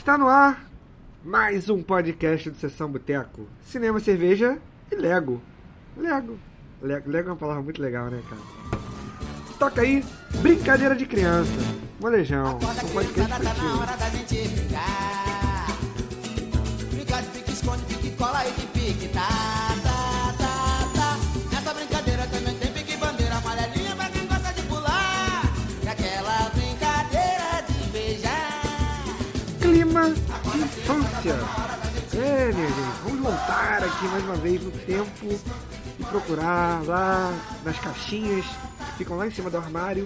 Está no ar mais um podcast do Sessão Boteco. Cinema, cerveja e Lego. Lego é uma palavra muito legal, né, cara? Toca aí, Brincadeira de Criança. Molejão, um podcast infantil. Hora da gente brincar. Brincar de pique, esconde, pique, cola e de pique. Tá. Nessa brincadeira também tem pique, bandeira, amarelinha pra quem gosta de pular. E aquela brincadeira de beijar. Clima de infância. É, minha gente, vamos voltar aqui mais uma vez no tempo e procurar lá nas caixinhas que ficam lá em cima do armário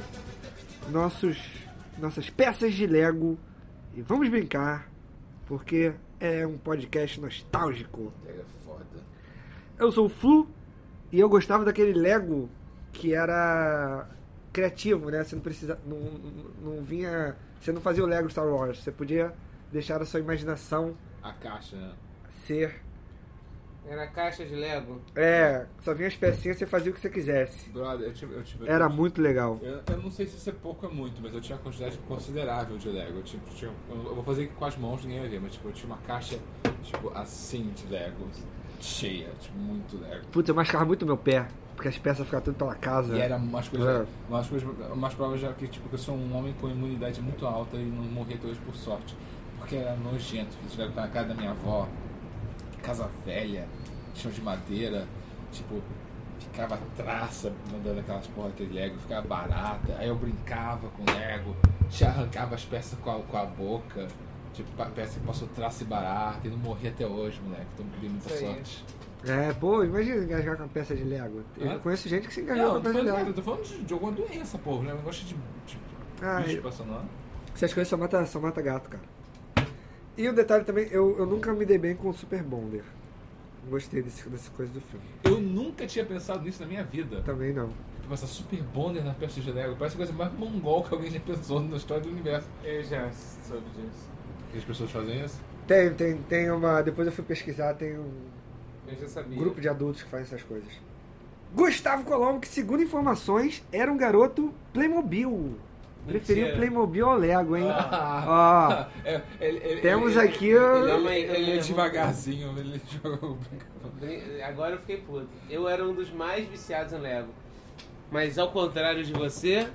nossas peças de Lego e vamos brincar, porque é um podcast nostálgico. É foda. Eu sou o Flu e eu gostava daquele Lego que era criativo, né? Você não precisa, não vinha, você não fazia o Lego Star Wars, você podia deixar a sua imaginação A caixa, né? ser. Era caixa de Lego? É, só vinha as pecinhas e você fazia o que você quisesse. Brother, Era muito legal. Eu não sei se isso é pouco ou é muito, mas eu tinha uma quantidade considerável de Lego. Eu vou fazer com as mãos, ninguém vai ver, mas tipo, eu tinha uma caixa assim de Lego, cheia, muito Lego. Putz, eu machucava muito meu pé, porque as peças ficavam tudo pela casa. E era umas provas já que tipo, eu sou um homem com imunidade muito alta e não morri até hoje por sorte. Porque era nojento, fiz Lego na casa da minha avó, casa velha, chão de madeira, tipo, ficava traça mandando aquelas porra de Lego, ficava barata, aí eu brincava com Lego, já arrancava as peças com a boca, tipo, peça que passou traça e barata, e não morri até hoje, moleque, então dei muita Isso aí. sorte. É, pô, imagina engajar com uma peça de Lego. Eu Hã? conheço gente que se engajou com Não, a peça de Lego. eu tô falando de alguma doença, porra, né? Eu gosto de Ah, bicho passando lá. essas coisas só mata gato, cara. E um detalhe também, eu nunca me dei bem com o Super Bonder. Gostei dessa coisa do filme. Eu nunca tinha pensado nisso na minha vida. Também não. Tipo, essa Super Bonder na peça de Lego, parece a coisa mais mongol que alguém já pensou na história do universo. Eu já soube disso. Que as pessoas fazem isso? Tem uma. Depois eu fui pesquisar, tem um Eu já sabia. grupo de adultos que faz essas coisas. Gustavo Colombo, que segundo informações, era um garoto Playmobil. Preferia o Playmobil ao Lego, hein? Ó, temos aqui Ele é devagarzinho, ele jogou. Agora eu fiquei puto. Eu era um dos mais viciados em Lego. Mas ao contrário de você,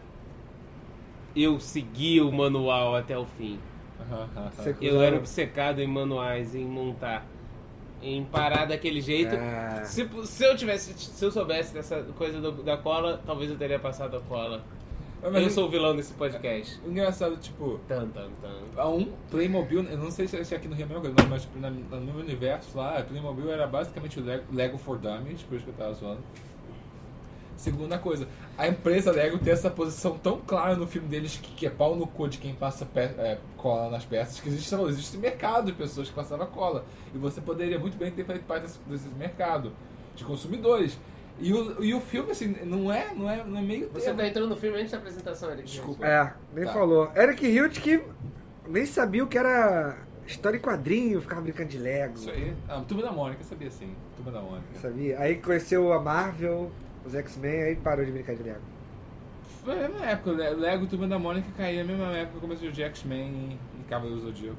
eu segui o manual até o fim. Eu era obcecado em manuais, em montar. Em parar daquele jeito. É. Se eu soubesse dessa coisa da cola, talvez eu teria passado a cola. Eu sou o vilão desse podcast. O engraçado, tipo, Tan. a um Playmobil, eu não sei se aqui no Rio é a mesma coisa, mas tipo, no meu universo lá, Playmobil era basicamente o Lego for Dummies, por isso que eu tava zoando. Segunda coisa, a empresa Lego tem essa posição tão clara no filme deles que é pau no cu de quem passa cola nas peças, que existe mercado de pessoas que passavam cola. E você poderia muito bem ter feito parte desse mercado de consumidores. E o filme, assim, não é meio Você tá entrando no filme antes da apresentação, Eric. Desculpa. nem Tá. falou. Eric Hilt que nem sabia o que era história em quadrinho, ficava brincando de Lego. Isso aí. Ah, Turma da Mônica, sabia sim. Turma da Mônica. Sabia? Aí conheceu a Marvel, os X-Men, aí parou de brincar de Lego. Foi a mesma época, Lego e Turma da Mônica caía na mesma época que começou de X-Men e Cavaleiro do Zodíaco.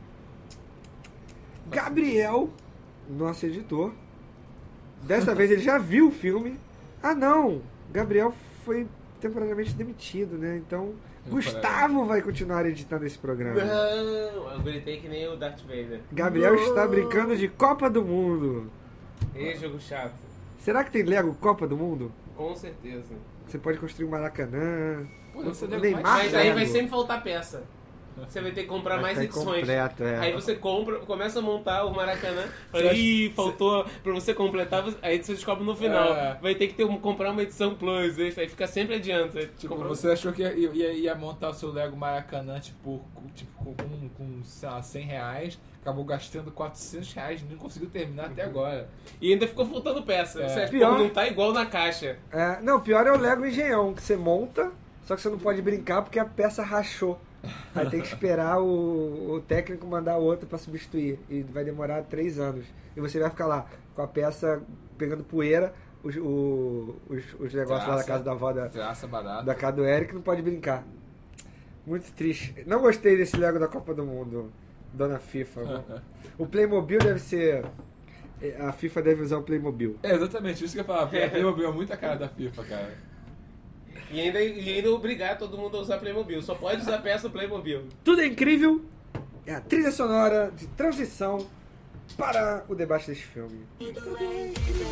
Gabriel, nosso editor, dessa vez ele já viu o filme. Ah não, Gabriel foi temporariamente demitido, né? Então Gustavo vai continuar editando esse programa. Não, eu gritei que nem o Darth Vader. Gabriel está brincando de Copa do Mundo. Esse jogo chato. Será que tem Lego Copa do Mundo? Com certeza. Você pode construir um Maracanã. Pô, você deve Neymar, mais Mas aí Lego. vai sempre faltar peça. Você vai ter que comprar Vai mais ficar edições. incompleto, é. Aí você começa a montar o Maracanã. Aí faltou pra você completar, aí você descobre no final. É. Vai ter que comprar uma edição plus. Aí fica sempre adiante. Aí Tipo, compra- você achou que ia montar o seu Lego Maracanã, com sei lá, 100 reais, acabou gastando 400 reais e não conseguiu terminar até agora. E ainda ficou faltando peça. É. Você acha que Pior. não tá igual na caixa. É, não, pior é o Lego Engenhão, que você monta, só que você não pode brincar porque a peça rachou. Aí tem que esperar o técnico mandar outra pra substituir. E vai demorar 3 anos. E você vai ficar lá com a peça pegando poeira, os negócios lá da casa da avó Traça barata. da casa do Eric não pode brincar. Muito triste. Não gostei desse Lego da Copa do Mundo. Dona FIFA. O Playmobil deve ser... A FIFA deve usar o Playmobil. É exatamente isso que eu ia falar. Porque a Playmobil é muito a cara da FIFA, cara. E ainda obrigar todo mundo a usar Playmobil. Só pode usar peça Playmobil. Tudo é incrível. É a trilha sonora de transição para o debate deste filme. Tudo é incrível.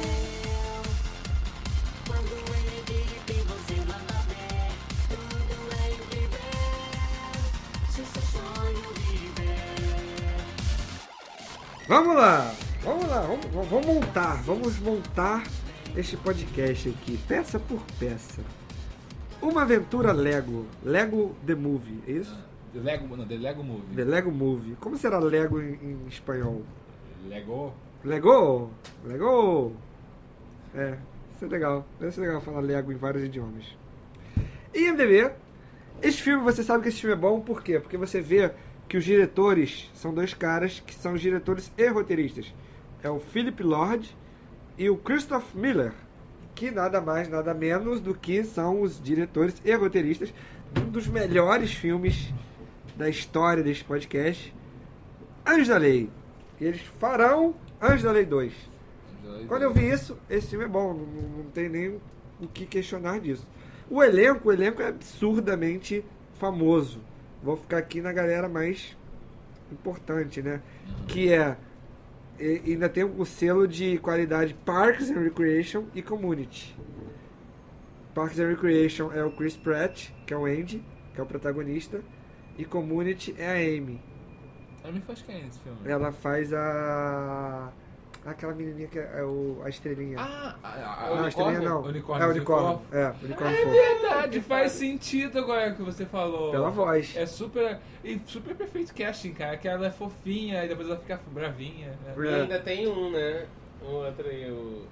Quando ele vive, você manda ver. Tudo é incrível. Se seu sonho viver. Vamos lá, vamos montar este podcast aqui, peça por peça. Uma aventura Lego The Movie, é isso? The Lego Movie. The Lego Movie. Como será Lego em espanhol? Lego? Lego! É, isso é legal. Deve ser legal falar Lego em vários idiomas. IMDb. Este filme, você sabe que esse filme é bom, por quê? Porque você vê que os diretores são dois caras que são os diretores e roteiristas. É o Philip Lord e o Christoph Miller, que nada mais, nada menos do que são os diretores e roteiristas de um dos melhores filmes da história deste podcast, Anjos da Lei. E eles farão Anjos da Lei 2. Quando eu vi isso, esse filme é bom, não tem nem o que questionar disso. O elenco é absurdamente famoso. Vou ficar aqui na galera mais importante, né? Que é... ainda tem o selo de qualidade Parks and Recreation e Community. Parks and Recreation é o Chris Pratt, que é o Andy, que é o protagonista. E Community é a Amy. A Amy faz quem nesse filme? Ela faz aquela menininha que é a estrelinha. Não, a estrelinha não. Unicórnio. É o unicórnio. É, unicórnio É fofo. verdade, faz sentido agora que você falou. Pela voz. É super perfeito casting, cara. Que ela é fofinha e depois ela fica bravinha. Né? E ainda tem né? Um outro aí, o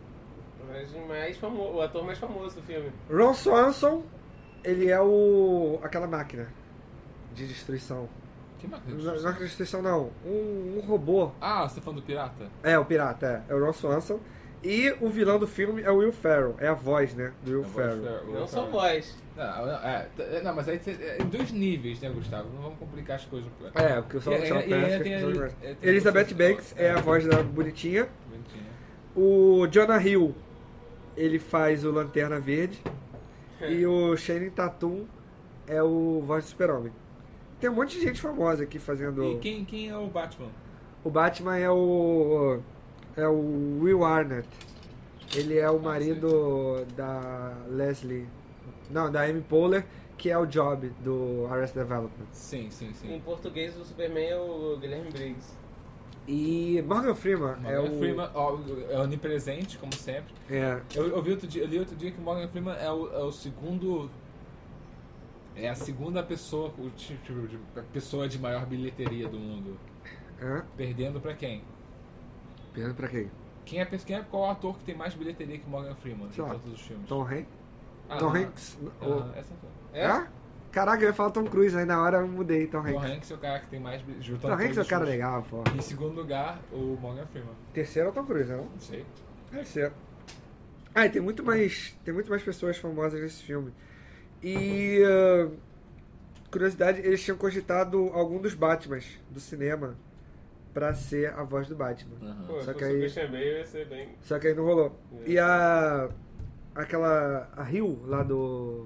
ator mais famoso do filme. Ron Swanson, ele é aquela máquina de destruição. Que máquina de Não destruição? é de destruição, não. Um robô. Ah, você tá falando do pirata? É, o pirata, é o Ron Swanson. E o vilão do filme é o Will Ferrell. É a voz, né? Do Will Ferrell. Não só voz. Não, mas aí em dois níveis, né, Gustavo? Não vamos complicar as coisas. É, porque eu só E ainda tem Elizabeth Banks é a voz da bonitinha. Bonitinha. O Jonah Hill, ele faz o Lanterna Verde. E o Channing Tatum é o voz do Super-Homem. Tem um monte de gente famosa aqui fazendo... E quem é o Batman? O Batman é o Will Arnett. Ele é o marido da Leslie... Não, da Amy Poehler, que é o Job do Arrested Development. Sim. Em português, o Superman é o Guilherme Briggs. E Morgan Freeman Freeman, é onipresente, como sempre. É. Eu li outro dia que o Morgan Freeman é o segundo... É a segunda pessoa, a pessoa de maior bilheteria do mundo. Perdendo pra quem? Perdendo pra quem? Qual ator que tem mais bilheteria que Morgan Freeman em Sei lá, todos os filmes? Tom Hanks? Tom Hanks? Essa foi. É? Caraca, eu ia falar Tom Cruise, aí na hora eu mudei, Tom Tom Hanks. Hanks é o cara que tem mais bilheteria. Tom Hanks é o cara legal, pô. Em segundo lugar, o Morgan Freeman. Terceiro é o Tom Cruise, não? Não sei. Deve ser. Ah, e tem muito mais pessoas famosas nesse filme. E curiosidade, eles tinham cogitado algum dos Batmans do cinema pra ser a voz do Batman. Pô, Só se que fosse o aí, Christian Bale, ia ser bem... só que aí não rolou. E a Hill lá do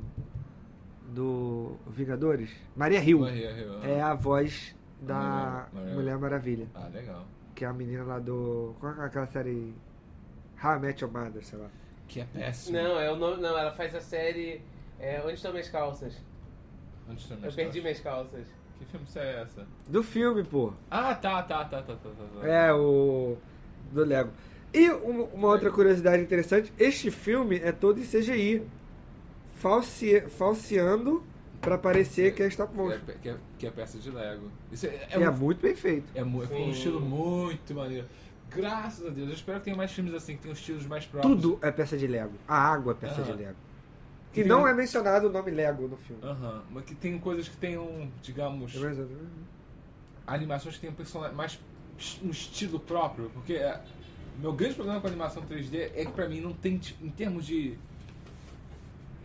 Vingadores, Maria Hill, é a voz da Mulher Maravilha. Ah, legal. Que é a menina lá do... Qual é aquela série? How I Met Your Mother, sei lá. Que é péssimo. Não, ela faz a série Onde Estão Minhas Calças. Onde estão Eu minhas perdi calças? minhas calças. Que filme é essa? Do filme, pô. Ah, tá. É, o... do Lego. E uma outra curiosidade interessante, este filme é todo em CGI. Falseando pra parecer que é stop motion. Que é peça de Lego. Isso É muito bem feito. É um estilo muito maneiro. Graças a Deus. Eu espero que tenha mais filmes assim, que tenham estilos mais próprios. Tudo é peça de Lego. A água é peça de Lego. E Que não tem- é mencionado o nome Lego no filme. Mas que tem coisas que tenham, digamos, animações que tenham mais um estilo próprio. Porque meu grande problema com a animação 3D é que pra mim não tem, em termos de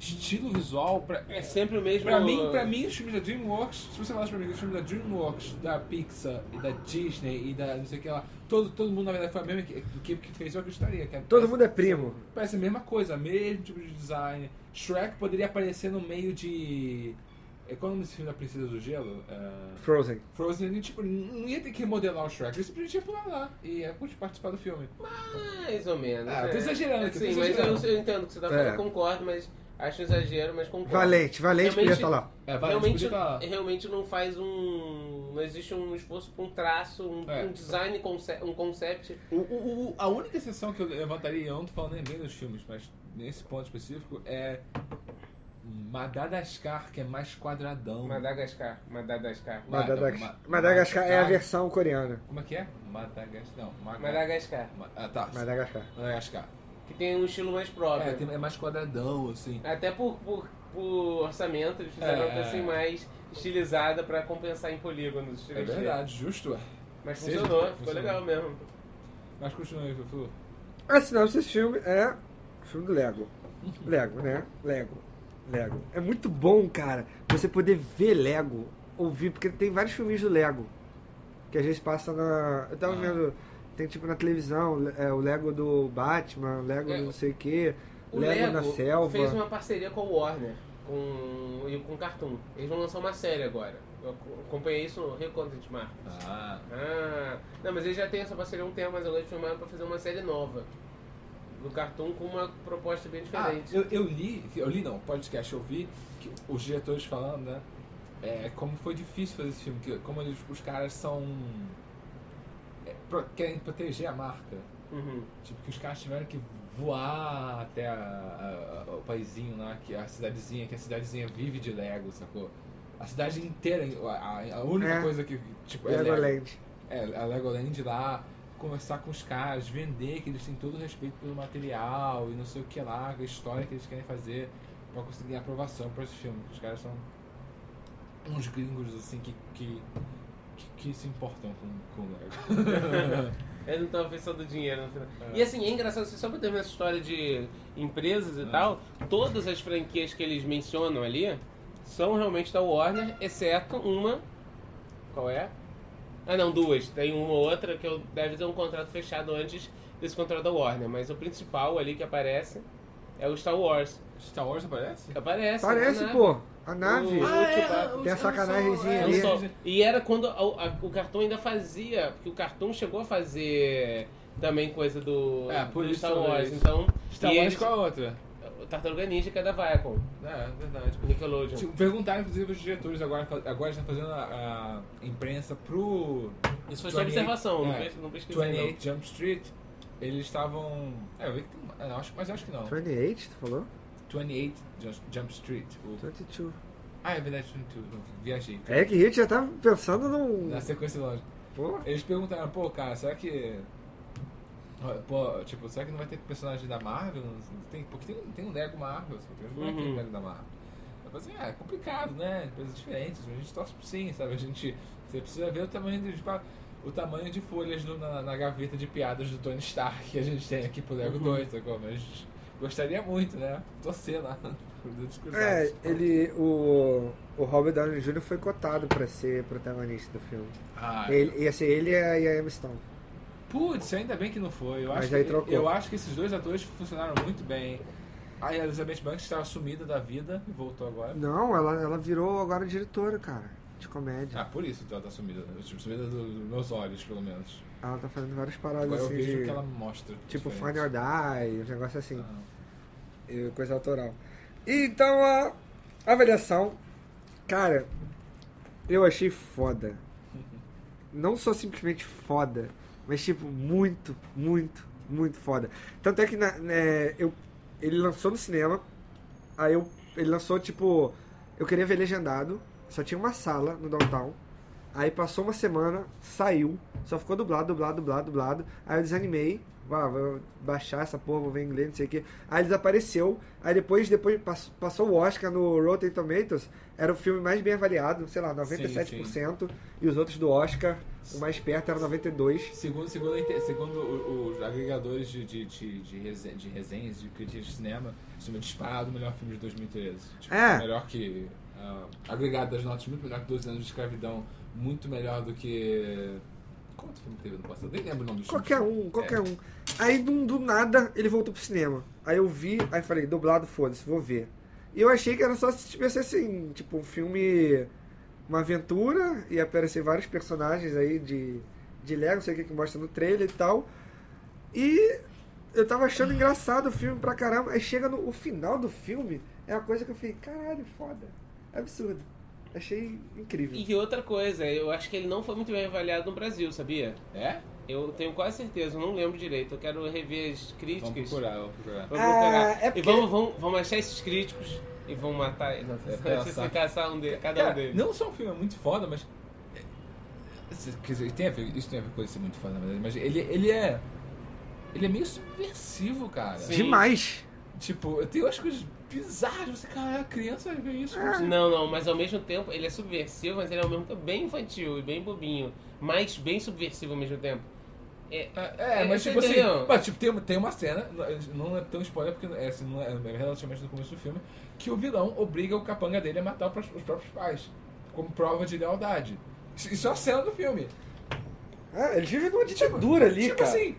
estilo visual, É sempre o mesmo... pra mim, os filmes da DreamWorks, se você falasse pra mim que os filmes da DreamWorks, da Pixar e da Disney e da não sei o que lá, todo mundo na verdade foi a mesma equipe que fez, eu acreditaria. Todo mundo é primo. Parece a mesma coisa, mesmo tipo de design. Shrek poderia aparecer no meio de... Qual é o nome desse filme da Princesa do Gelo? Frozen. Frozen, tipo, não ia ter que remodelar o Shrek, ele simplesmente ia pular lá e ia participar do filme. Mais ou menos. Ah, eu tô exagerando aqui, Sim, tô mas exagerando. eu entendo o que você tá falando, concordo, mas acho exagero, mas concordo. Valente podia estar lá. Valente podia estar lá. Realmente não faz não existe um esforço pra um traço, um design, um concept. A única exceção que eu levantaria, eu não tô falando nem bem dos filmes, mas nesse ponto específico, é Madagascar, que é mais quadradão. Madagascar. Madagascar é a versão coreana. Como é que é? Madagascar. Tá. Madagascar. Que tem um estilo mais próprio. É mais quadradão, assim. Até por orçamento, eles fizeram uma coisa assim mais estilizada pra compensar em polígonos. É verdade, justo. Mas funcionou, ficou legal mesmo. Mas continua aí, Fufu. A sinopse desse filme é o filme do Lego. Lego, né? Lego. É muito bom, cara, você poder ver Lego, ouvir, porque tem vários filmes do Lego que às vezes passa na... Eu tava vendo, tem tipo na televisão, o Lego do Batman, o Lego do não sei o que, O Lego na selva. Fez uma parceria com o Warner e com o Cartoon. Eles vão lançar uma série agora. Eu acompanhei isso no Rio Content Market. Não, mas eles já têm essa parceria há um tempo, mas agora eles filmaram pra fazer uma série nova do Cartoon com uma proposta bem diferente. Eu li não, podcast, eu vi que os diretores falando, né, como foi difícil fazer esse filme, como os caras são... querem proteger a marca. Tipo, que os caras tiveram que voar até o paizinho lá, que a cidadezinha vive de Lego, sacou? A cidade inteira, a única coisa que, tipo, Legoland. A Legoland lá, conversar com os caras, vender que eles têm todo o respeito pelo material e não sei o que lá, a história que eles querem fazer pra conseguir aprovação pra esse filme. Os caras são uns gringos assim que se importam com o Lego. Eles não estão pensando do dinheiro no final. E assim, é engraçado, só pra terminar essa história de empresas e tal, todas as franquias que eles mencionam ali são realmente da Warner, exceto uma. Qual é? Não, duas. Tem uma ou outra que eu deve ter um contrato fechado antes desse contrato da Warner, mas o principal ali que aparece é o Star Wars. Star Wars aparece? Aparece, pô. A nave. Tem a os sacanagemzinha ali. E era quando o Cartoon ainda fazia, porque o Cartoon chegou a fazer também coisa do Star Wars. Então, Star Wars qual a outra? Tartaruga Ninja, que é da Viacom. Verdade. Nickelodeon. Perguntaram, inclusive, os diretores agora estão fazendo a imprensa pro... Isso foi só observação, não pesquisei. 28 Jump Street, eles estavam... eu vi que tem... mas acho que não. 28, tu falou? 28 Jump Street. 22. É verdade, 22. Viajei. É que a gente já tava pensando na sequência lógica. Pô. Eles perguntaram, cara, será que... será que não vai ter personagem da Marvel? Porque tem um Lego Marvel, não é aquele Lego da Marvel. Eu falei assim, é complicado, né? Empresas diferentes, a gente torce por sim, sabe? Você precisa ver o tamanho de folhas na gaveta de piadas do Tony Stark que a gente tem aqui pro Lego 2, sacou? Mas gostaria muito, né? Torcer lá. O Robert Downey Jr. foi cotado pra ser protagonista do filme. Ia ser ele e a Emma Stone. Putz, ainda bem que não foi. Eu acho que esses dois atores funcionaram muito bem. A Elizabeth Banks estava sumida da vida e voltou agora. Não, ela virou agora diretora, cara, de comédia. Por isso ela tá sumida. Sumida dos meus olhos, pelo menos. Ela tá fazendo várias paradas agora assim. Eu vejo o que ela mostra. Tipo Find or Die, um negócio assim. Coisa autoral. E então a avaliação, cara, eu achei foda. Não só simplesmente foda, mas tipo, muito, muito, muito foda. Tanto é que ele lançou no cinema, aí ele lançou tipo, eu queria ver legendado, só tinha uma sala no Downtown, Aí passou uma semana, saiu, só ficou dublado. Aí eu desanimei, vou baixar essa porra, vou ver em inglês, não sei o que. Aí desapareceu, aí depois passou o Oscar no Rotten Tomatoes, era o filme mais bem avaliado, sei lá, 97%, e os outros do Oscar, o mais perto era 92%. Segundo os agregadores de resenhas, de críticas de cinema, isso é disparado o melhor filme de 2013. Tipo, melhor que... agregado das notas, muito melhor que 12 anos de escravidão, muito melhor do que... Qual outro filme que teve no passado? Nem lembro o nome dos filmes. Qualquer um. Aí do nada ele voltou pro cinema. Aí eu vi, aí falei, dublado, foda-se, vou ver. E eu achei que era só se tivesse assim, tipo um filme, uma aventura, ia aparecer vários personagens aí de Lego, não sei o que mostra no trailer e tal. E eu tava achando engraçado o filme pra caramba. Aí chega o final do filme, é uma coisa que eu falei, caralho, foda. Absurdo. Achei incrível. E outra coisa, eu acho que ele não foi muito bem avaliado no Brasil, sabia? É? Eu tenho quase certeza, eu não lembro direito. Eu quero rever as críticas. Vamos procurar. Vamos procurar. É porque... E vamos achar esses críticos e vamos matar eles. Caçar cada um deles. Não só o filme é muito foda, mas... Quer dizer, isso tem a ver com ele ser muito foda, na verdade. Mas ele é meio subversivo, cara. Sim. Demais. Tipo, tem umas coisas bizarras. Você, cara, a criança vê isso. Não, mas ao mesmo tempo ele é subversivo, mas ele é ao mesmo tempo bem infantil e bem bobinho. Mas bem subversivo ao mesmo tempo. Mas tipo assim, entendeu? mas, tipo, tem uma cena, não é tão spoiler porque não é relativamente no começo do filme, que o vilão obriga o capanga dele a matar os próprios pais, como prova de lealdade. Isso é uma cena do filme. Ele vive numa ditadura ali, tipo cara. Assim,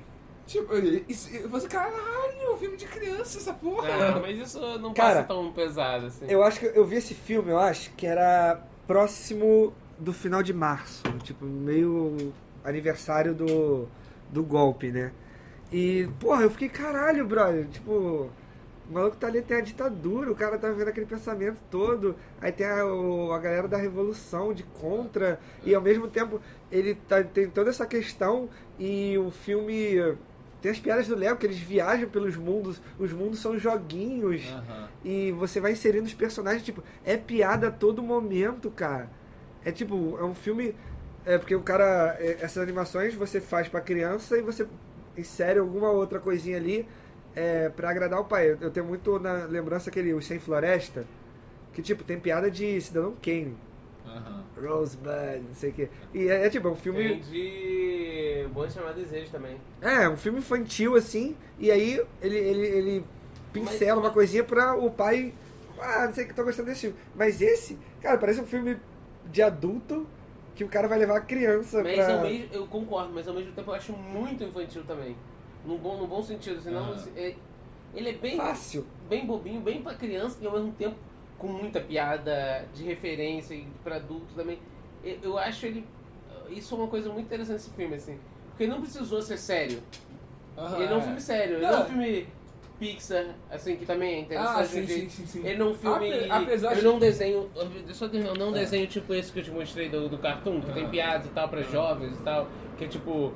você, caralho, filme de criança, essa porra. Mas isso não Cara, passa tão pesado assim. Eu acho que eu vi esse filme, eu acho que era próximo do final de março, tipo, meio aniversário do golpe, né? E, porra, eu fiquei, caralho, brother, tipo, o maluco tá ali, tem a ditadura, o cara tá vendo aquele pensamento todo, aí tem a galera da revolução, de contra, e ao mesmo tempo ele tem toda essa questão, e o filme... Tem as piadas do Lego, que eles viajam pelos mundos, os mundos são joguinhos, e você vai inserindo os personagens, tipo, é piada a todo momento, cara. É tipo, é um filme... porque o cara, essas animações você faz pra criança e você insere alguma outra coisinha ali pra agradar o pai. Eu tenho muito na lembrança aquele Os Sem Floresta, que tipo, tem piada de Cidadão Kane. Rosebud, não sei o que. E é tipo, é um filme... Tem de Bom Chamar Desejo também. É um filme infantil, assim, e aí ele pincela uma coisinha pra o pai... não sei o que, tô gostando desse filme. Mas esse, cara, parece um filme de adulto que o cara vai levar a criança Mas pra... eu concordo, mas ao mesmo tempo eu acho muito infantil também. No bom sentido, senão ele é bem Fácil. Bem bobinho, bem pra criança e ao mesmo tempo com muita piada de referência e pra adulto também. Eu acho isso é uma coisa muito interessante nesse filme, assim. Porque ele não precisou ser sério. Ele não é um filme sério, ele não é um filme Pixar, assim, que também é interessante. Sim. Ele não é um filme. Ele não desenho. Só terminar, não desenho tipo esse que eu te mostrei do Cartoon, que tem piadas e tal pra jovens e tal. Que é tipo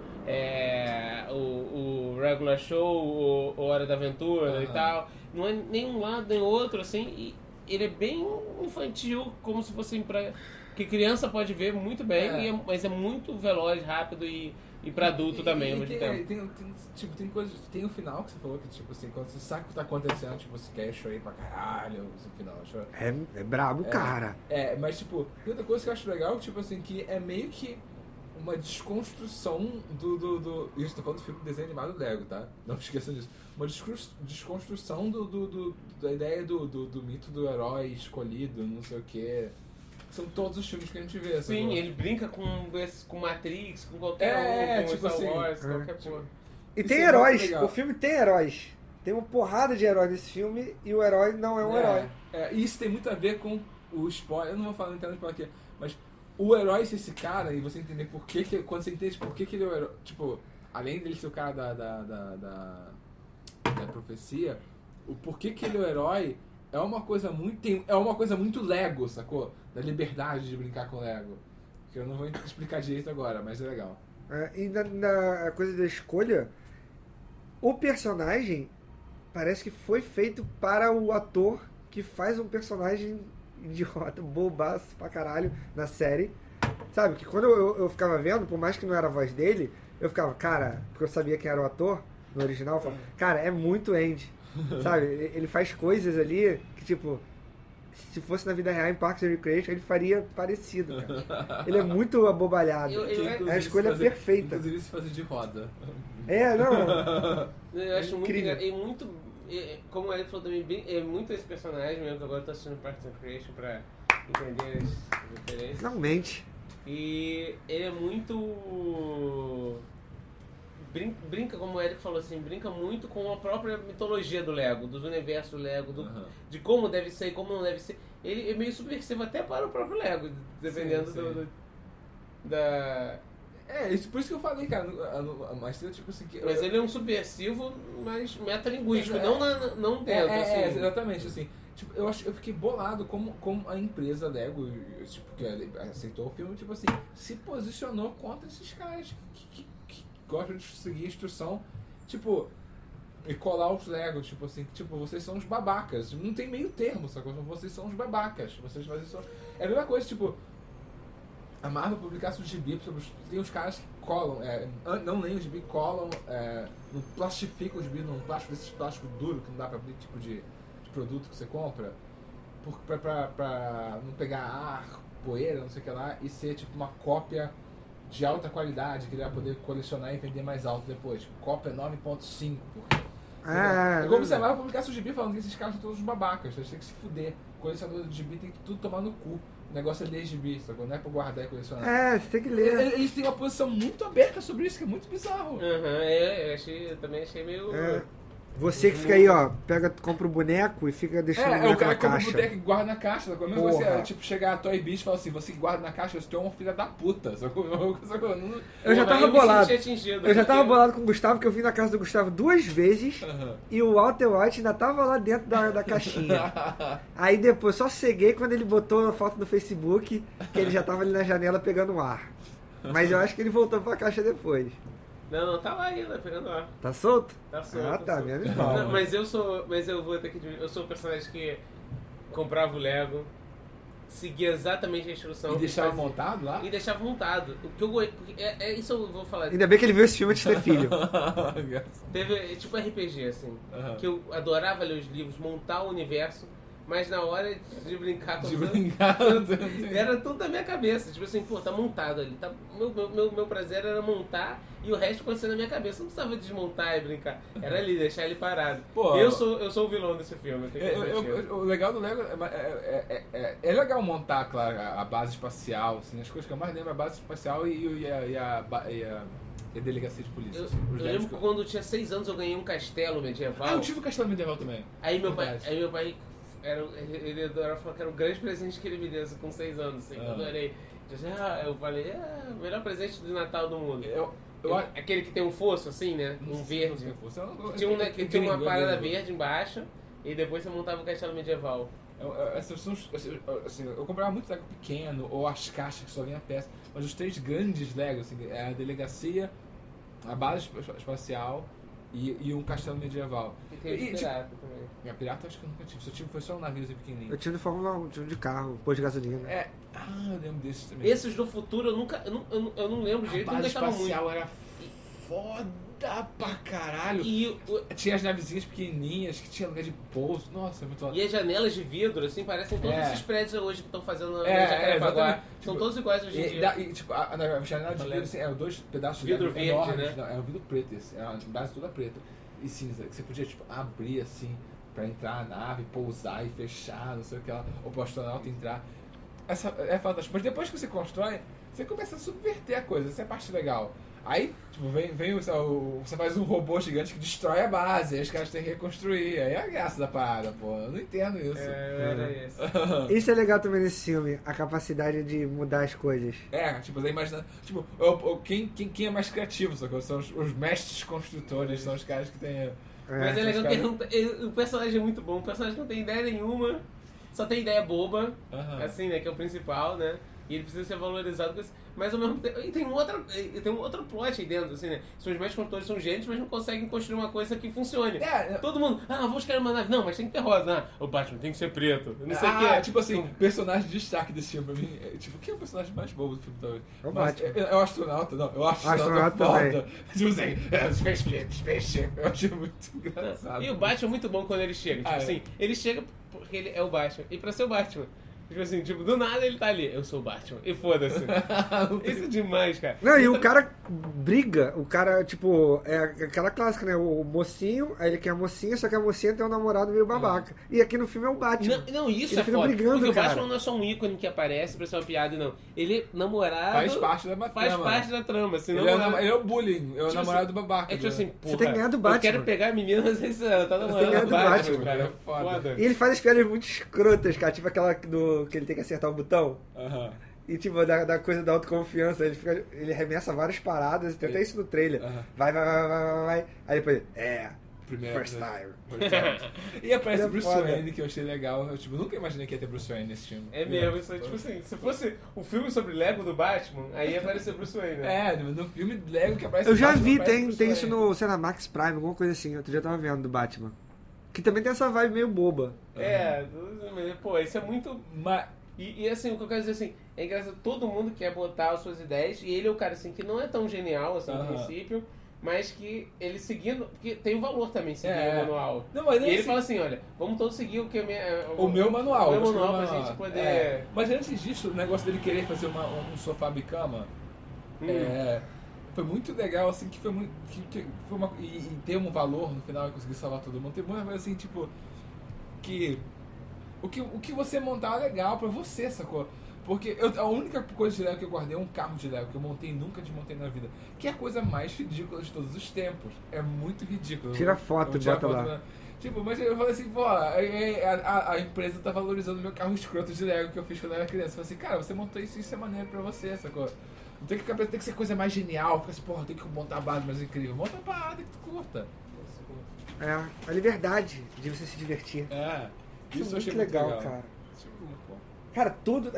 o Regular Show, o Hora da Aventura e tal. Não é nenhum lado nem outro, assim. E ele é bem infantil, como se fosse pra. Que criança pode ver muito bem, mas é muito veloz, rápido e pra adulto também ao mesmo tempo. Tem coisas. Tem o final que você falou que, tipo assim, quando você sabe o que tá acontecendo, tipo, você quer chorar pra caralho, o final. É brabo, cara. Mas tipo, tem outra coisa que eu acho legal, tipo assim, que é meio que uma desconstrução do. Isso, tô falando do filme desenho animado Lego, tá? Não esqueça disso. Uma desconstrução da ideia do mito do herói escolhido, não sei o quê. São todos os filmes que a gente vê. Sim, ele brinca com Matrix, com qualquer com tipo Star assim, Wars, qualquer porra. E Isso tem é heróis. muito legal. O filme tem heróis. Tem uma porrada de heróis nesse filme e o herói não é um herói. E isso tem muito a ver com o spoiler. Eu não vou falar no internet aqui, mas o herói ser esse cara e você entender por que quando você entende por que ele é o herói. Tipo, além dele ser o cara da profecia, o porquê que ele é o herói é uma coisa muito Lego, sacou? Da liberdade de brincar com Lego. Que eu não vou explicar direito agora, mas é legal. E na coisa da escolha, o personagem parece que foi feito para o ator que faz um personagem idiota, bobaço pra caralho na série. Sabe? Que quando eu ficava vendo, por mais que não era a voz dele, eu ficava, cara, porque eu sabia quem era o ator no original, eu falava, cara, é muito Andy. Sabe? Ele faz coisas ali que, tipo, se fosse na vida real em Parks and Recreation, ele faria parecido, cara. Ele é muito abobalhado. É a escolha perfeita. Inclusive se fazer de roda. Não. Eu acho Incrível. muito. Como ele falou também, é muito esse personagem mesmo, que agora eu tô assistindo Parks and Recreation pra entender as referências. Finalmente. E ele é muito. Brinca, como o Eric falou assim, brinca muito com a própria mitologia do Lego, dos universos do Lego, de como deve ser e como não deve ser. Ele é meio subversivo até para o próprio Lego, dependendo da. Por isso que eu falei, cara, mas tipo assim... Mas ele é um subversivo, mas metalinguístico, não dentro, assim. Exatamente, assim. Tipo, eu fiquei bolado como a empresa Lego, tipo, que aceitou o filme, tipo assim, se posicionou contra esses caras que gostam de seguir a instrução, tipo, e colar os Legos, tipo assim, tipo, vocês são os babacas, não tem meio termo, sacou? Vocês são os babacas, vocês são... É a mesma coisa, tipo, a Marvel publicasse um gibi, tem uns caras que colam, não leem o gibi, colam, não plastificam o gibi num plástico, desses plástico duro, que não dá pra abrir, tipo de produto que você compra, pra não pegar ar, poeira, não sei o que lá, e ser tipo uma cópia de alta qualidade, que ele vai poder colecionar e vender mais alto depois. Tipo, cópia 9.5, porque... É como se a Marvel publicasse o gibi falando que esses caras são todos babacas, eles têm que se fuder. Colecionador de gibi tem que tudo tomar no cu. O negócio é ler gibi, sacou? Não é pra guardar e colecionar. Você tem que ler. Eles têm uma posição muito aberta sobre isso, que é muito bizarro. Eu também achei meio... Você que fica aí, ó, compra o boneco e fica deixando o boneco o cara na compra o caixa. boneco e guarda na caixa, sacou? Mesmo Porra. você, tipo, chegar a Toy Biz e falar assim, você guarda na caixa, você é uma filha da puta, sacou? Eu já tava bolado. Atingido, Eu já tava bolado com o Gustavo, que eu vim na casa do Gustavo 2 vezes e o Walter White ainda tava lá dentro da caixinha. Aí depois só ceguei quando ele botou a foto no Facebook, que ele já tava ali na janela pegando ar. Mas eu acho que ele voltou pra caixa depois. Não, tá lá ainda, pegando ar. Tá solto? Tá solto. Ah, tá, menos mal. Não, mas eu vou ter que admitir, eu sou o personagem que comprava o Lego, seguia exatamente a instrução. E deixava montado lá? E deixava montado. O que eu isso eu vou falar. Ainda bem que ele viu esse filme antes de ter filho. Teve tipo RPG, assim, que eu adorava ler os livros, montar o universo, mas na hora de brincar com era tudo da minha cabeça. Tipo assim, pô, tá montado ali. Tá, meu prazer era montar e o resto acontecia na minha cabeça. Não precisava desmontar e brincar. Era ali, deixar ele parado. Pô, eu sou o vilão desse filme. O legal do Lego é legal montar, claro, a base espacial. Assim, as coisas que eu mais lembro é a base espacial e a delegacia de polícia. Eu lembro que quando eu tinha 6 anos eu ganhei um castelo medieval. Eu tive um castelo medieval também. Aí meu pai ele adorava falar que era o grande presente que ele me deu com 6 anos, assim, eu adorei. Eu falei, o melhor presente de Natal do mundo. Aquele que tem um fosso, assim, né? Um verde. Tinha uma parada verde embaixo e depois você montava o castelo medieval. Eu comprava muito Lego pequeno, ou as caixas que só vinha peça, mas os 3 grandes Legos, assim, é a delegacia, a base espacial e um castelo medieval. E tem o pirata também. A pirata acho que eu nunca tive, foi só um naviozinho pequenininho. Eu tive de Fórmula 1, tive de carro, pôs de gasolina. Eu lembro desses também. Esses do futuro eu não lembro direito, não gostava muito. A base espacial era foda pra caralho. E tinha as navezinhas pequenininhas que tinha lugar de pouso. Nossa, é muito foda. E as janelas de vidro, assim, parecem todos esses prédios hoje que estão fazendo Jacarepaguá. São todos iguais hoje em dia. E tipo, a janela de vidro, assim, 2 pedaços de vidro verde, enormes, né? Não, é um vidro preto esse, é a base toda preta e cinza, que você podia, tipo, abrir assim pra entrar na nave, pousar e fechar, não sei o que lá, ou pro astronauta entrar. Essa é fantástico. Mas depois que você constrói, você começa a subverter a coisa, essa é a parte legal. Aí, tipo, você faz um robô gigante que destrói a base, aí os caras têm que reconstruir. Aí é a graça da parada, pô. Eu não entendo isso. Era isso. Isso é legal também nesse filme, a capacidade de mudar as coisas. Tipo, você imagina. Tipo, quem é mais criativo, sacou? São os mestres construtores, são os caras que têm. Mas é legal que o personagem é muito bom, o personagem não tem ideia nenhuma, só tem ideia boba, assim, né, que é o principal, né? E ele precisa ser valorizado com esse... Mas ao mesmo tempo... E tem um outro plot aí dentro, assim, né? São os médicos construtores, são gênios, mas não conseguem construir uma coisa que funcione. Todo mundo... vamos criar uma nave. Não, mas tem que ter rosa. Não, o Batman tem que ser preto. Não sei o que. Tipo assim, o personagem de destaque desse filme pra mim... Tipo, quem é o personagem mais bobo do filme, talvez? É o Batman. É o astronauta, não. É o astronauta foda. Tipo assim, spaceship. Eu achei muito engraçado. E o Batman é muito bom quando ele chega. Tipo assim, ele chega porque ele é o Batman. E pra ser o Batman... Tipo assim, do nada ele tá ali. Eu sou o Batman. E foda-se. Isso é demais, cara. Não, e o cara briga. O cara, tipo, é aquela clássica, né? O mocinho, aí ele quer a mocinha, só que a mocinha tem um namorado meio babaca. E aqui no filme é o Batman. Não, isso ele é fica foda. brigando, porque cara. o Batman não é só um ícone que aparece pra ser uma piada, não. Ele é namorado... Faz parte da Faz trama. parte da trama. Assim, Ele é o bullying. É o Tipo namorado assim, babaca. É tipo assim, porra, tem que ganhar do Batman. eu quero pegar a menina, não sei se ela tá namorando ganhar do do Batman, Batman. cara. É foda. E ele faz as piadas muito escrotas, cara. Tipo aquela que ele tem que acertar o botão. Aham. E tipo, da coisa da autoconfiança. Ele arremessa várias paradas. Tem até isso no trailer. Vai. Aí depois, Primeiro first time. E aparece Ele é Bruce foda. Wayne, que eu achei legal. Eu tipo, nunca imaginei que ia ter Bruce Wayne nesse filme. É mesmo, isso é tipo assim, se fosse um filme sobre Lego do Batman, aí ia aparecer Bruce Wayne, né? No filme Lego que aparece Eu já Batman, vi, aparece tem Bruce isso Wayne. no, sei lá, Max Prime, alguma coisa assim. Outro dia eu tava vendo do Batman. Que também tem essa vibe meio boba. Pô, isso é muito... Mas, E assim, o que eu quero dizer assim, é engraçado, todo mundo quer botar as suas ideias, e ele é o cara assim que não é tão genial assim no princípio, mas que ele seguindo, porque tem um valor também seguir o manual. Não, mas E ele assim- fala assim, olha, vamos todos seguir o que o meu manual. o meu acho que manual pra gente poder... Mas antes disso, o negócio dele querer fazer um sofá bicama foi muito legal, assim, que foi muito. Que foi uma, e ter um valor no final e conseguir salvar todo mundo. Tem muita coisa assim, tipo. Que. O que você montar é legal pra você, sacou? Porque a única coisa de Lego que eu guardei é um carro de Lego que eu montei e nunca desmontei na vida. Que é a coisa mais ridícula de todos os tempos. É muito ridículo. Tira foto, Eu tiro bota a lá. Tipo, mas eu falei assim, pô, a empresa tá valorizando meu carro escroto de Lego que eu fiz quando eu era criança. Eu falei assim, cara, você montou isso é maneiro pra você, sacou? Não tem que ser coisa mais genial, fica assim, porra, tem que montar a base mais incrível. Monta a parada que tu curta. A liberdade de você se divertir. Isso Isso eu é achei muito legal, legal, cara. Isso é muito bom. Cara, tudo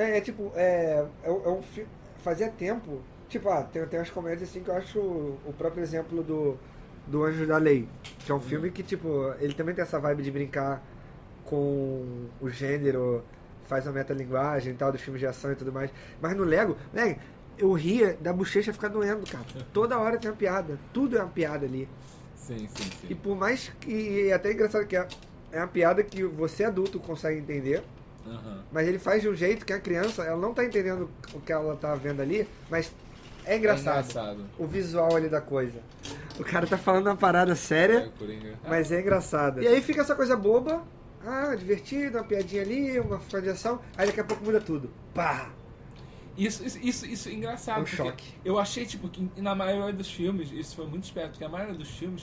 fazia tempo. Tipo, tem umas comédias assim que eu acho o próprio exemplo do Anjo da Lei. Que é um filme que, tipo, ele também tem essa vibe de brincar com o gênero, faz uma metalinguagem e tal, dos filmes de ação e tudo mais. Mas no Lego, eu ria da bochecha ficar doendo, cara. Toda hora tem uma piada. Tudo é uma piada ali. Sim. E por mais que. E é até engraçado que é uma piada que você adulto consegue entender. Mas ele faz de um jeito que a criança, ela não tá entendendo o que ela tá vendo ali, mas é engraçado. O visual ali da coisa. O cara tá falando uma parada séria, mas é engraçada. E aí fica essa coisa boba, divertido, uma piadinha ali, uma fã de ação, aí daqui a pouco muda tudo. Pá! Isso é engraçado. É um porque choque. Eu achei, tipo, que na maioria dos filmes, isso foi muito esperto, porque a maioria dos filmes.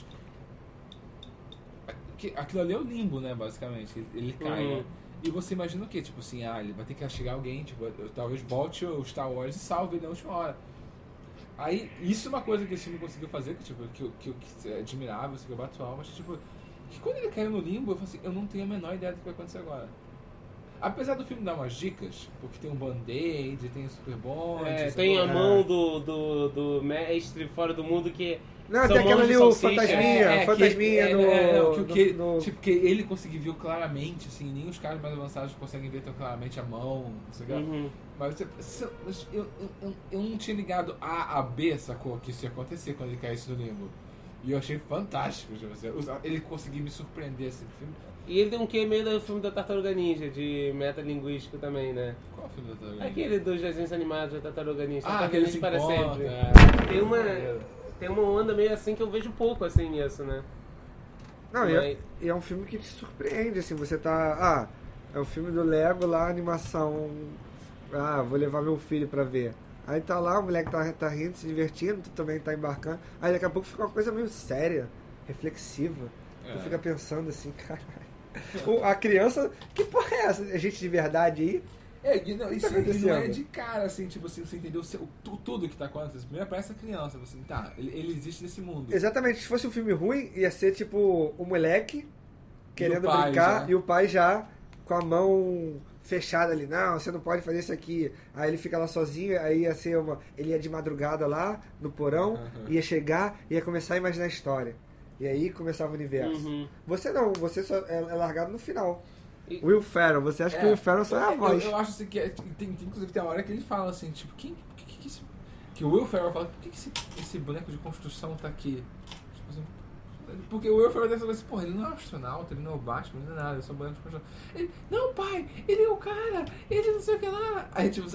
Aquilo ali é o limbo, né, basicamente. Ele cai, né? E você imagina o quê? Tipo assim, ele vai ter que chegar alguém, tipo, talvez bolte o Star Wars e salve ele na última hora. Aí, isso é uma coisa que esse filme conseguiu fazer, que é admirável, assim, que eu bato alma, mas tipo, que quando ele caiu no limbo, eu falei assim, eu não tenho a menor ideia do que vai acontecer agora. Apesar do filme dar umas dicas, porque tem um band-aid, tem o Super Bond... tem a mão do mestre fora do mundo que... Não, são tem aquela mãos de ali, o salsicha. fantasminha no... Porque ele conseguiu ver claramente, assim, nem os caras mais avançados conseguem ver tão claramente a mão, sabe? Mas eu não tinha ligado A a B, sacou? Que isso ia acontecer quando ele caísse no limbo. E eu achei fantástico, ele conseguiu me surpreender, assim, filme. E ele tem um quê meio do filme da Tartaruga Ninja, de metalinguístico também, né? Qual filme da Tartaruga Ninja? Aquele dos desenhos animados da Tartaruga Ninja. Aquele se para encontra, sempre. Tem uma onda meio assim que eu vejo pouco assim nisso, né? Não, e é um filme que te surpreende, assim, você tá... é o filme do Lego lá, animação... vou levar meu filho pra ver. Aí tá lá, o moleque tá rindo, se divertindo, tu também tá embarcando. Aí daqui a pouco fica uma coisa meio séria, reflexiva. Tu fica pensando assim, caralho. A criança, que porra é essa? É gente de verdade aí? Isso não é de cara, assim, tipo assim, você entendeu tudo que tá acontecendo. Primeiro aparece a criança, assim, ele existe nesse mundo. Exatamente, se fosse um filme ruim, ia ser tipo o moleque querendo pai brincar já. e o pai já com a mão fechada ali. Não, você não pode fazer isso aqui. Aí ele fica lá sozinho, aí ia ser ele ia de madrugada lá, no porão, ia chegar, ia começar a imaginar a história. E aí começava o universo. Você não, você só é largado no final. Will Ferrell, você acha que o Will Ferrell só é a voz? Eu acho assim que inclusive tem uma hora que ele fala assim, tipo, que o Will Ferrell fala, por que esse boneco de construção tá aqui? Tipo assim, porque o Will Ferrell deve falar assim, porra, ele não é um astronauta, ele não é o Batman, ele não é nada, ele é só um boneco de construção. Ele, não, pai, ele é o cara, ele não sei o que lá. Aí tipo,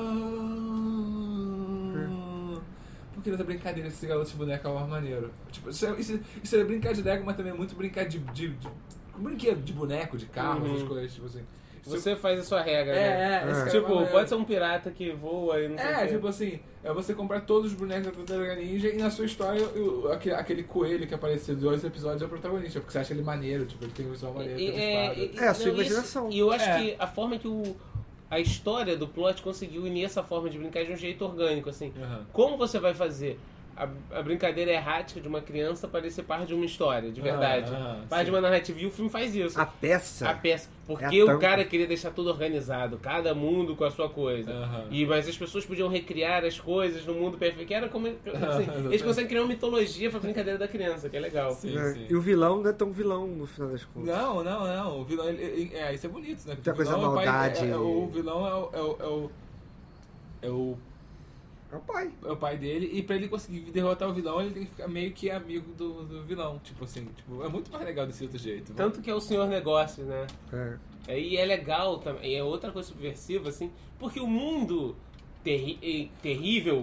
porque nessa brincadeira esse garoto de boneco é uma maneiro. Tipo, isso é brincar de Lego, mas também é muito brincar de brinquedo, de boneco, de carro, essas coisas, tipo assim. Você faz a sua regra, né? Tipo, pode ser um pirata que voa e não sei o quê. Tipo assim, é você comprar todos os bonecos da Tartaruga Ninja e na sua história aquele coelho que apareceu em 2 episódios é o protagonista, porque você acha ele maneiro, tipo, ele tem um visual maneiro, tem a sua imaginação. E eu acho que a forma que a história do plot conseguiu unir essa forma de brincar de um jeito orgânico, assim. Como você vai fazer a brincadeira errática de uma criança parecer parte de uma história, de verdade. Parte de uma narrativa. E o filme faz isso. A peça. Porque o cara queria deixar tudo organizado, cada mundo com a sua coisa. Mas as pessoas podiam recriar as coisas no mundo perfeito. Que era como. Assim, eles conseguem criar uma mitologia pra brincadeira da criança, que é legal. Sim. E o vilão não é tão vilão no final das contas. Não. O vilão, isso é bonito, né? Tem coisa maldade. O vilão é o pai dele, e pra ele conseguir derrotar o vilão, ele tem que ficar meio que amigo do vilão. Tipo assim, é muito mais legal desse outro jeito. Tanto que é o senhor negócio, né? E é legal também, é outra coisa subversiva, assim, porque o mundo terrível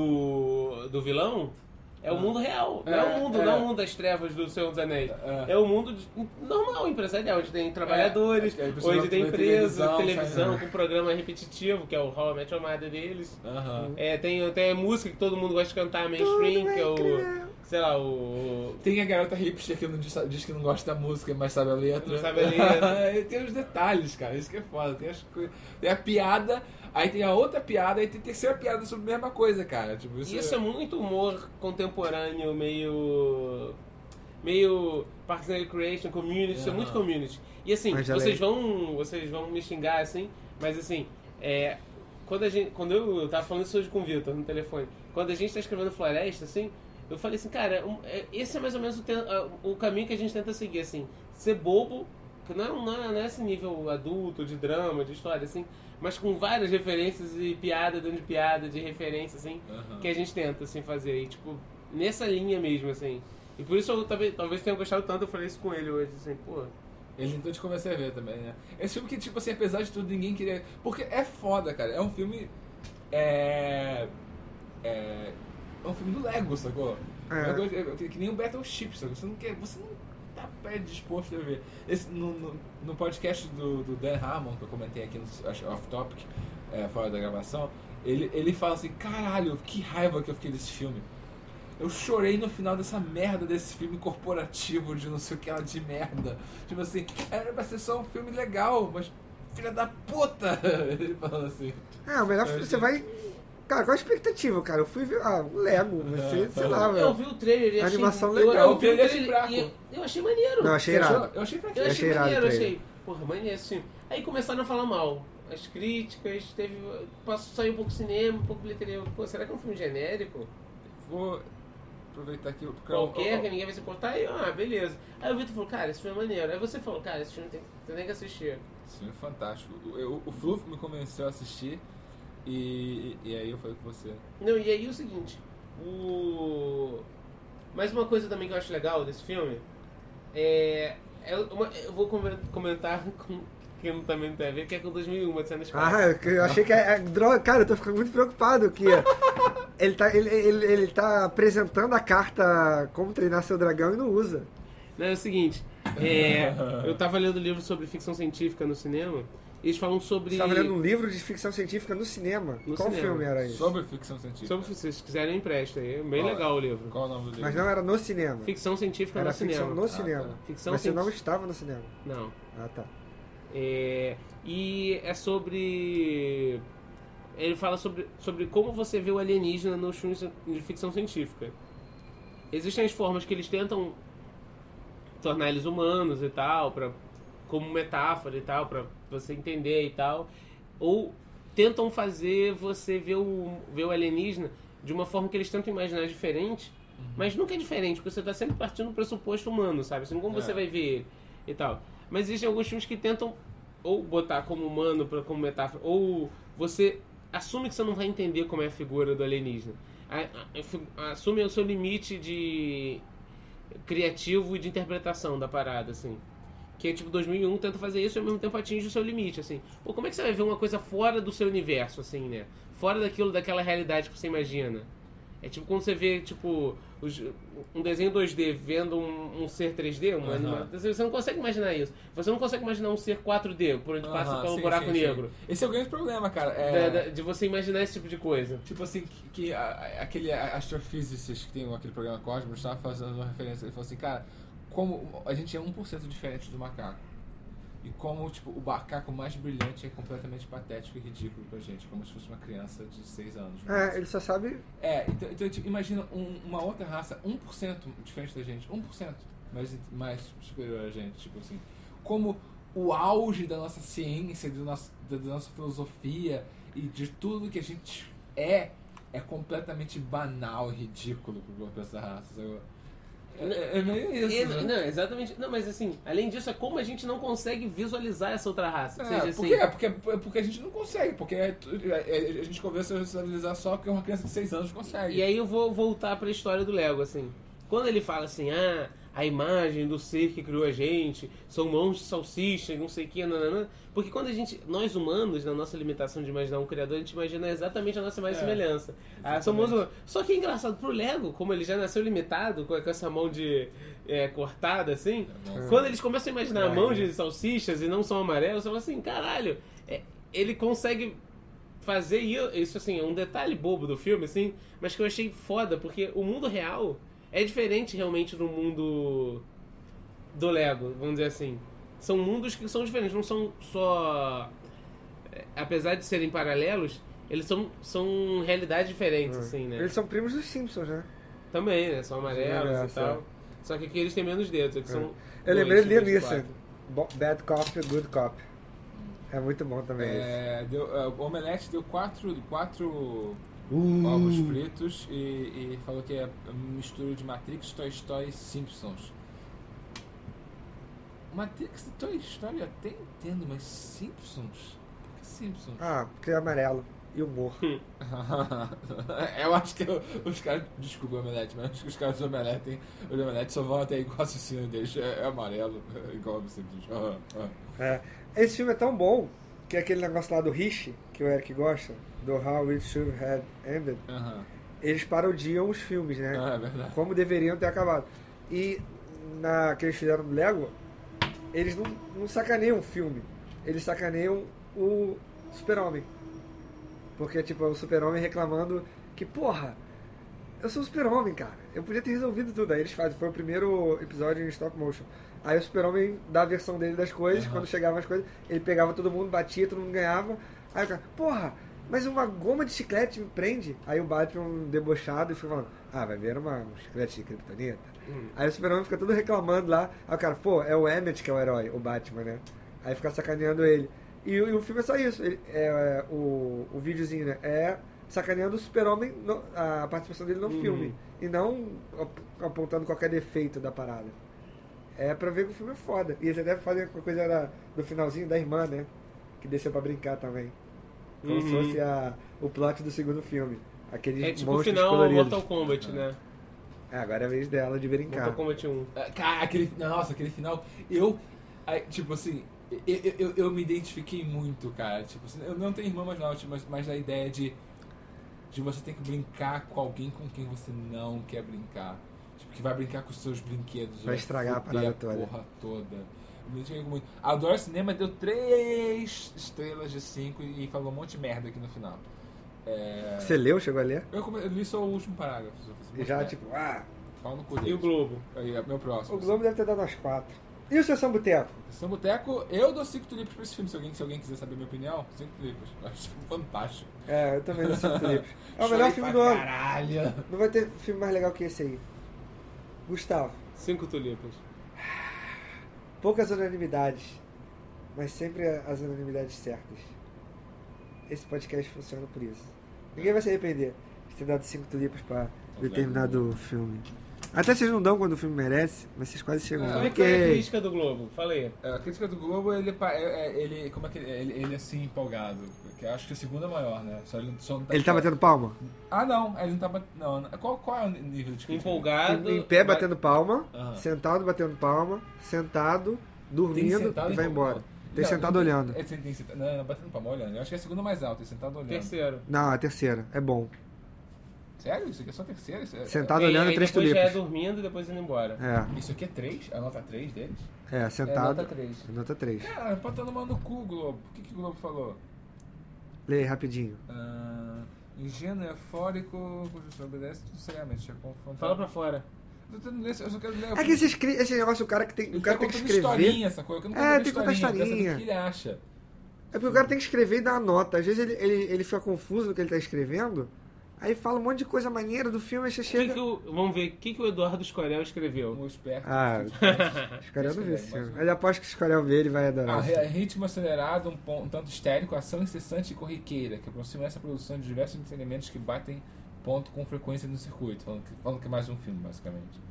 do vilão é o mundo real. Não é o mundo das trevas do Senhor dos Anéis. É o mundo normal, empresarial, onde tem trabalhadores, onde tem empresa, televisão com programa repetitivo, que é o How I Met Your Mother deles. Tem a música que todo mundo gosta de cantar, mainstream, que é o... Sei lá, Tem a garota hipster que não diz que não gosta da música, mas sabe a letra. Não sabe a letra. Tem os detalhes, cara, isso que é foda. Tem a piada, aí tem a outra piada, aí tem a terceira piada sobre a mesma coisa, cara. Tipo, isso é muito humor contemporâneo, meio Parks and Recreation, Community, isso é muito Community. E assim, vocês vão me xingar assim, mas assim, quando eu tava falando isso hoje com o Vitor no telefone, quando a gente tá escrevendo Floresta, assim, eu falei assim, cara, esse é mais ou menos o caminho que a gente tenta seguir, assim, ser bobo, que não é esse nível adulto, de drama, de história, assim, mas com várias referências e piada dentro de piada, de referência, assim, que a gente tenta, assim, fazer, e, tipo, nessa linha mesmo, assim. E por isso eu talvez tenha gostado tanto, eu falei isso com ele hoje, assim, pô. Ele tentou te convencer a ver também, né? Esse filme que, tipo assim, apesar de tudo, ninguém queria... Porque é foda, cara, é um filme... É um filme do Lego, sacou? Que nem o Battleship, sacou? Você não tá predisposto a ver. No podcast do Dan Harmon, que eu comentei aqui no Off-Topic, fora da gravação, ele fala assim, caralho, que raiva que eu fiquei desse filme. Eu chorei no final dessa merda desse filme corporativo de não sei o que lá de merda. Tipo assim, era pra ser só um filme legal, mas filha da puta! Ele fala assim. O melhor filme, você vai... Cara, qual a expectativa, cara? Eu fui ver o Lego, sei lá, velho. Eu vi o trailer e achei... Animação legal. Eu vi o trailer e eu achei maneiro. Não, achei irado. Eu achei maneiro, porra, maneiro esse filme. Aí começaram a falar mal. As críticas, saiu um pouco cinema, um pouco bilheteria. Pô, será que é um filme genérico? Vou aproveitar aqui... Qualquer, que ninguém vai se importar. Aí, beleza. Aí o Vitor falou, cara, esse filme é maneiro. Aí você falou, cara, esse filme tem que assistir. Esse filme é fantástico. O Fluff me convenceu a assistir. E aí eu falei com você. Não, e aí o seguinte, mais uma coisa também que eu acho legal desse filme eu vou comentar com que também não tem a ver, que é com 2001, de Cena Espaço. Eu achei que droga, cara, eu tô ficando muito preocupado que ele tá apresentando a carta Como Treinar Seu Dragão e não usa. Não, é o seguinte, eu tava lendo um livro sobre ficção científica no cinema. Eles falam sobre... Você estava lendo um livro de ficção científica no cinema? Qual filme era isso? Sobre ficção científica. Se vocês quiserem, empresta aí. É bem legal o livro. Qual o nome do livro? Mas não era no cinema. Ficção científica era no cinema. Ficção no cinema. Tá. Mas você não estava no cinema. Não. Tá. E é sobre... Ele fala sobre como você vê o alienígena nos filmes de ficção científica. Existem as formas que eles tentam tornar eles humanos e tal, como metáfora e tal, pra você entender e tal, ou tentam fazer você ver o alienígena de uma forma que eles tentam imaginar diferente, mas nunca é diferente, porque você tá sempre partindo do pressuposto humano, sabe? Assim, como você vai ver ele e tal. Mas existem alguns filmes que tentam ou botar como humano, como metáfora, ou você assume que você não vai entender como é a figura do alienígena. Assume o seu limite de criativo e de interpretação da parada, assim. Que é tipo 2001 tenta fazer isso e ao mesmo tempo atinge o seu limite, assim. Pô, como é que você vai ver uma coisa fora do seu universo, assim, né? Fora daquela realidade que você imagina. É tipo quando você vê, tipo, um desenho 2D vendo um ser 3D, você não consegue imaginar isso. Você não consegue imaginar um ser 4D, por onde passa pelo buraco negro. Esse é o grande problema, cara. De você imaginar esse tipo de coisa. Tipo assim, que aquele astrophysicist que tem aquele programa Cosmos estava fazendo uma referência. Ele falou assim, cara, como a gente é 1% diferente do macaco. E como, tipo, o macaco mais brilhante é completamente patético e ridículo pra gente, como se fosse uma criança de 6 anos. Ele só sabe... Então tipo, imagina uma outra raça 1% diferente da gente, 1% mais superior a gente, tipo assim. Como o auge da nossa ciência, da nossa filosofia e de tudo que a gente é completamente banal e ridículo pra essa raça, sabe? É meio isso, né? Não, exatamente. Não, mas assim, além disso, é como a gente não consegue visualizar essa outra raça. Porque a gente não consegue, porque a gente começa a visualizar só porque uma criança de 6 anos consegue. E aí eu vou voltar pra história do Lego, assim. Quando ele fala assim, a imagem do ser que criou a gente, são mãos de salsicha e não sei o que, porque quando nós humanos, na nossa limitação de imaginar um criador, a gente imagina exatamente a nossa mais semelhança. Só que é engraçado pro Lego, como ele já nasceu limitado, com essa mão de cortada, assim, quando eles começam a imaginar a mão de salsichas e não são amarelos, você fala assim, caralho, ele consegue fazer isso, assim, é um detalhe bobo do filme, assim, mas que eu achei foda, porque o mundo real é diferente realmente do mundo do Lego, vamos dizer assim. São mundos que são diferentes, não são só... Apesar de serem paralelos, eles são realidades diferentes, assim, né? Eles são primos dos Simpsons, né? Também, né? São amarelos e tal. Só que aqui eles têm menos dedos, aqui são... Eu lembrei de Liam Neeson, Bad Cop, Good Cop. É muito bom também o Omelete deu 4 ovos fritos e falou que é mistura de Matrix, Toy Story e Simpsons. Matrix e Toy Story eu até entendo, mas Simpsons? Por que Simpsons? Porque é amarelo e humor. Eu acho que os caras... Desculpa o Omelete, mas acho que os caras do Omelete só vão até aí com o raciocínio deles. É amarelo, igual o Simpsons. Esse filme é tão bom que é aquele negócio lá do Rich, que o Eric gosta, do How It Should Have Ended, eles parodiam os filmes, né? É verdade. Como deveriam ter acabado. E que eles fizeram no Lego, eles não sacaneiam o filme, eles sacaneiam o Super-Homem. Porque, tipo, o Super-Homem reclamando que, porra, eu sou o Super-Homem, cara, eu podia ter resolvido tudo. Aí eles fazem, foi o primeiro episódio em stop motion. Aí o Super-Homem dá a versão dele das coisas, quando chegavam as coisas, ele pegava todo mundo, batia, todo mundo ganhava. Aí o cara, porra, mas uma goma de chiclete me prende. Aí o Batman, debochado, e fica falando, vai ver um chiclete de criptonita? Aí o Super-Homem fica todo reclamando lá. Aí o cara, é o Emmett que é o herói, o Batman, né? Aí fica sacaneando ele. E o filme é só isso. O videozinho, né? É sacaneando o Super-Homem, a participação dele no filme. E não apontando qualquer defeito da parada. É pra ver que o filme é foda. E eles até fazem a coisa do finalzinho da irmã, né? Que deixa pra brincar também. Como se fosse o plot do segundo filme. Aqueles tipo o monstros final coloridos. Mortal Kombat, né? Agora é a vez dela de brincar. Mortal Kombat 1. Cara, aquele final... Tipo assim... Eu me identifiquei muito, cara. Tipo assim, eu não tenho irmã mais nova, mas a ideia de você ter que brincar com alguém com quem você não quer brincar. Tipo, que vai brincar com os seus brinquedos. Vai estragar a parada toda. Porra toda. Eu me identifiquei muito. A Adora Cinema deu 3 estrelas de 5 e falou um monte de merda aqui no final. Você leu? Chegou a ler? Eu li só o último parágrafo. E já, tipo, Pau no cu E deles. o Globo? Aí, meu próximo. O Globo deve ter dado umas 4. E o Sessão Boteco? Sessão Boteco, eu dou 5 tulipas pra esse filme. Se alguém quiser saber a minha opinião, 5 tulipas. Eu acho fantástico. Eu também dou 5 tulipas. É o melhor filme do ano. Caralho. Não vai ter filme mais legal que esse aí. Gustavo. 5 tulipas. Poucas unanimidades. mas sempre as unanimidades certas. Esse podcast funciona por isso. Ninguém vai se arrepender de ter dado 5 tulipas pra determinado filme. Até vocês não dão quando o filme merece, mas vocês quase chegam. Como é que foi a crítica do Globo? Falei. A crítica do Globo, ele como é que ele é assim empolgado, porque eu acho que a segunda é maior, né? Só não tá Ele tá batendo palma? Ah, não, ele não tá batendo. Não, qual é o nível de crítica? Empolgado. Em pé batendo palma, Aham. sentado batendo palma, sentado, dormindo sentado e vai em embora. palma. Tem sentado olhando. Tem sentado, não, batendo palma olhando. Eu acho que é a segunda mais alta, tem sentado olhando. Terceiro. Não, a terceira. É bom. Sério? Isso aqui é só a terceira? Sentado olhando, Aí 3 depois já é tulipas. dormindo e depois indo embora. Isso aqui é 3? A nota 3 deles? Sentado. nota 3. Nota 3. Cara, pode estar no mano no cu, Globo. O que o Globo falou? Lê aí, rapidinho. Ingênuo, eufórico, obedece tudo seriamente. Já confronta. Fala pra fora. Eu só quero ler. É que esse negócio, o cara tem que escrever. Historinha, essa coisa. Eu não É, quero tem que contar historinha. Eu quero saber historinha. o que ele acha. É porque o cara tem que escrever e dar uma nota. Às vezes ele fica confuso no que ele tá escrevendo, aí fala um monte de coisa maneira do filme, aí você chega... Vamos ver, o que o Eduardo Escorel escreveu? Um esperto. O Escorel não vê esse filme. Ele aposta que o Escorel vê, ele vai adorar. Ritmo acelerado, um tanto histérico, ação incessante e corriqueira, que aproxima essa produção de diversos entretenimentos que batem ponto com frequência no circuito. Falando que é mais um filme, basicamente.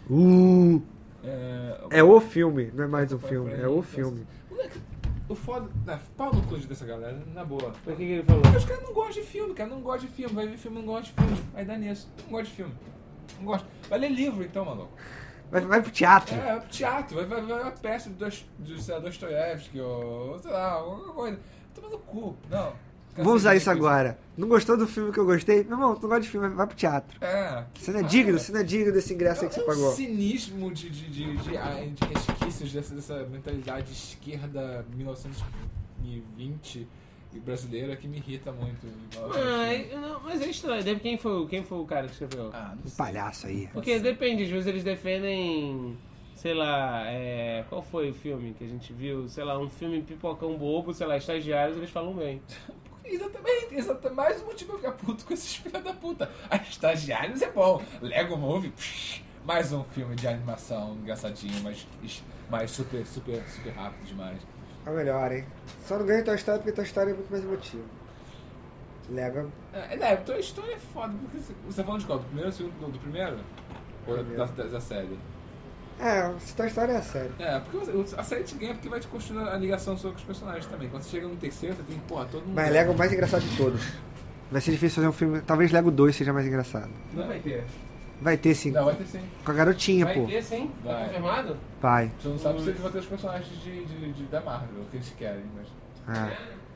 É o filme, não é mais um filme, é o filme. Moleque, o foda. Pau no cu dessa galera, na boa. Por que ele falou? Os caras não gostam de filme, cara. Não gosta de filme. Vai ver filme, não gosta de filme. Aí dá nisso. Não gosta de filme. Não gosta. Vai ler livro então, maluco. Vai pro teatro. Vai pro teatro. Vai uma peça de Dostoiévski ou sei lá, alguma coisa. Toma no cu. Não. Vou usar isso agora. Não gostou do filme que eu gostei? Meu irmão, tu não gosta de filme, vai pro teatro. Você não é digno desse ingresso aí que você pagou. É um cinismo de resquícios dessa mentalidade de esquerda 1920 e brasileira que me irrita muito. Mas é estranho. Deve quem foi o cara que escreveu? Não Um sei. palhaço aí. Porque depende, às vezes eles defendem, sei lá, qual foi o filme que a gente viu? Sei lá, um filme pipocão bobo, sei lá, estagiários, eles falam bem. Exatamente. Mais um motivo pra ficar puto com esses filhos da puta. A Estagiários é bom. Lego Movie, mais um filme de animação engraçadinho, mas super rápido demais. É o melhor, hein? Só não ganha Toy Story porque Toy Story é muito mais emotivo. Lego. Tua história é foda, porque você tá falando de qual? Do primeiro ou segundo? Do primeiro? Ou da série? Se Toy Story é sério. Porque a série te ganha porque vai te construindo a ligação sua com os personagens também. Quando você chega no terceiro, você tem que, todo mundo... Mas Lego é o mais engraçado de todos. Vai ser difícil fazer um filme. Talvez Lego 2 seja mais engraçado. Não vai ter. Vai ter sim. Não, vai ter sim. Com a garotinha, Vai pô. ter sim? Tá Vai. confirmado? Pai. Você não sabe se eles vão ter os personagens da Marvel, o que eles querem, mas...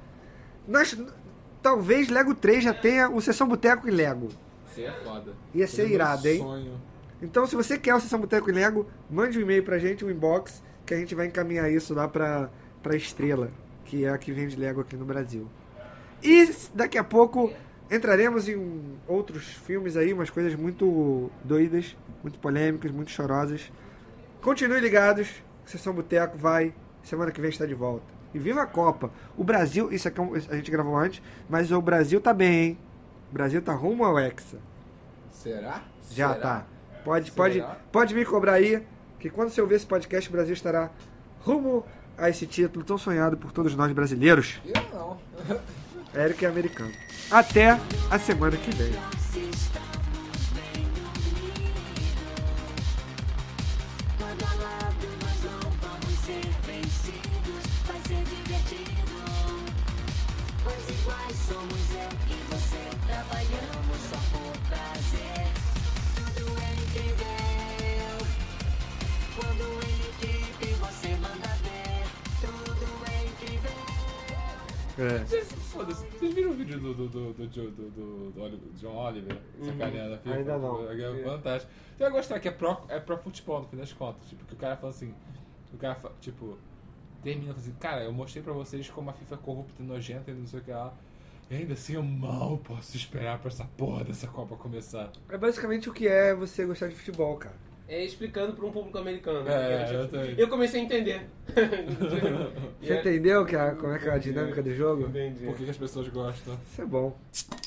Talvez Lego 3 já tenha o Sessão Boteco e Lego. Isso aí é foda. Ia ser Esse é meu irado, hein? sonho. Então, se você quer o Sessão Boteco e Lego, mande um e-mail pra gente, um inbox, que a gente vai encaminhar isso lá pra Estrela, que é a que vende Lego aqui no Brasil. E daqui a pouco entraremos em outros filmes aí, umas coisas muito doidas, muito polêmicas, muito chorosas. Continue ligados, Sessão Boteco vai, semana que vem está de volta. E viva a Copa! O Brasil, isso aqui a gente gravou antes, mas o Brasil tá bem, hein? O Brasil tá rumo ao Hexa. Será? Já Será? tá. Será? Pode me cobrar aí, que quando você ouvir esse podcast, o Brasil estará rumo a esse título tão sonhado por todos nós brasileiros. Eu não. Érico é americano. Até a semana que vem. Se estamos bem unidos, lado a lado nós não vamos ser vencidos. Vai ser divertido, pois iguais somos eu e você. Trabalhamos só por prazer. Tudo é incrível quando em equipe você manda ver. Tudo é incrível. Foda-se. Vocês viram o vídeo do John Oliver? Sacaneando a FIFA? Ainda não. É fantástico. Você vai gostar que é pro futebol, no fim das contas. Tipo, que o cara fala assim... termina assim... Cara, eu mostrei pra vocês como a FIFA é corrupta e nojenta e não sei o que lá. E ainda assim eu mal posso esperar pra essa porra dessa Copa começar. É basicamente o que é você gostar de futebol, cara. Explicando para um público americano. Eu comecei a entender. Você entendeu como é que é a dinâmica do jogo? Entendi. Por que as pessoas gostam? Isso é bom.